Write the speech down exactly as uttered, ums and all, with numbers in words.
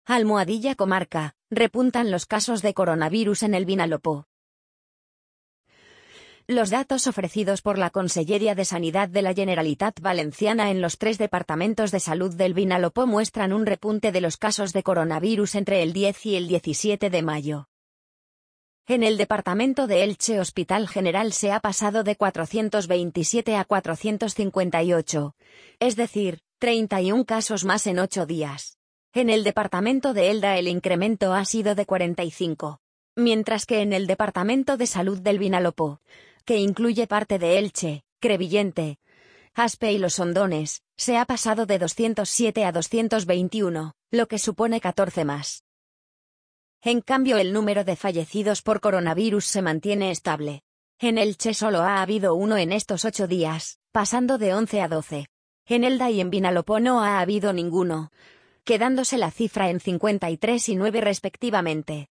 Almohadilla Comarca, repuntan los casos de coronavirus en el Vinalopó. Los datos ofrecidos por la Conselleria de Sanidad de la Generalitat Valenciana en los tres departamentos de salud del Vinalopó muestran un repunte de los casos de coronavirus entre el diez y el diecisiete de mayo. En el departamento de Elche, Hospital General se ha pasado de cuatrocientos veintisiete a cuatrocientos cincuenta y ocho, es decir, treinta y un casos más en ocho días. En el departamento de Elda el incremento ha sido de cuarenta y cinco, mientras que en el departamento de salud del Vinalopó, que incluye parte de Elche, Crevillente, Aspe y Los Hondones, se ha pasado de doscientos siete a doscientos veintiuno, lo que supone catorce más. En cambio, el número de fallecidos por coronavirus se mantiene estable. En Elche solo ha habido uno en estos ocho días, pasando de once a doce. En Elda y en Vinalopó no ha habido ninguno, quedándose la cifra en cincuenta y tres y nueve respectivamente.